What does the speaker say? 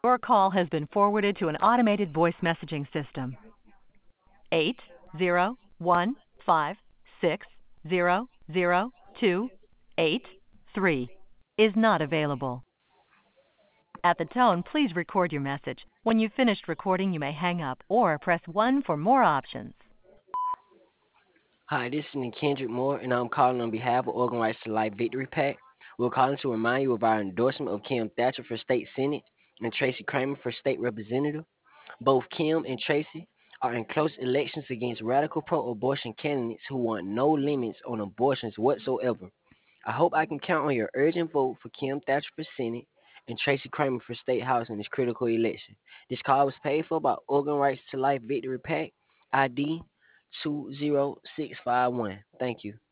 Your call has been forwarded to an automated voice messaging system. 80156000283 is not available. At the tone, please record your message. When you've finished recording, you may hang up or press 1 for more options. Hi, this is Kendrick Moore, and I'm calling on behalf of Organ Rights to Life Victory PAC. We're calling to remind you of our endorsement of Kim Thatcher for State Senate and Tracy Kramer for State Representative. Both Kim and Tracy are in close elections against radical pro abortion candidates who want no limits on abortions whatsoever. I hope I can count on your urgent vote for Kim Thatcher for Senate and Tracy Kramer for State House in this critical election. This call was paid for by Organ Rights to Life Victory PAC, ID 20651. Thank you.